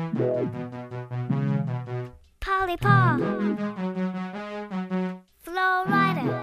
Polly Paw, Flow Rider.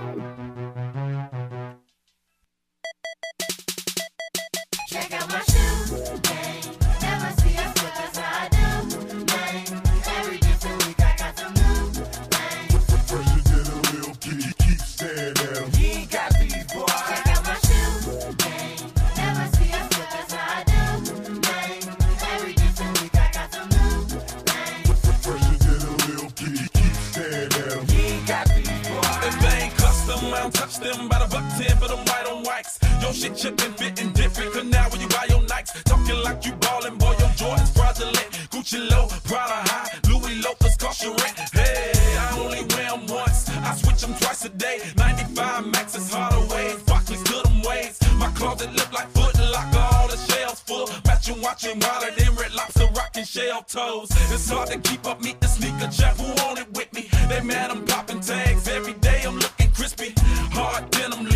Check out my shoe game. Never see a slip as I do. Bang. Every different week I got some new things. Fresher than a little kid, keep staring at 'em. You ain't got these boys. Check out my shoe game. Never see a slip as I do. Bang. Every different week I got some new things. Fresher than a little kid, keep staring at 'em. You ain't got these boys. If they ain't custom, I don't touch them. By the $1.10 for them white on whites. Your shit chippin', fittin' different. Cause now when you buy your Nikes, talking like you ballin', boy, your Jordans fraudulent. Gucci low, Prada high, Louis Lopez cost your rent. Hey, I only wear them once, I switch them twice a day. 95 Max is harder ways, Barclays to them ways. My closet look like Foot Locker, all the shelves full. Matching, watching, wilder than Red Lobster, rockin' shell toes. It's hard to keep up, meet the sneaker chef who want it with me. They mad I'm popping tags every day, I'm looking crispy. Hard denim,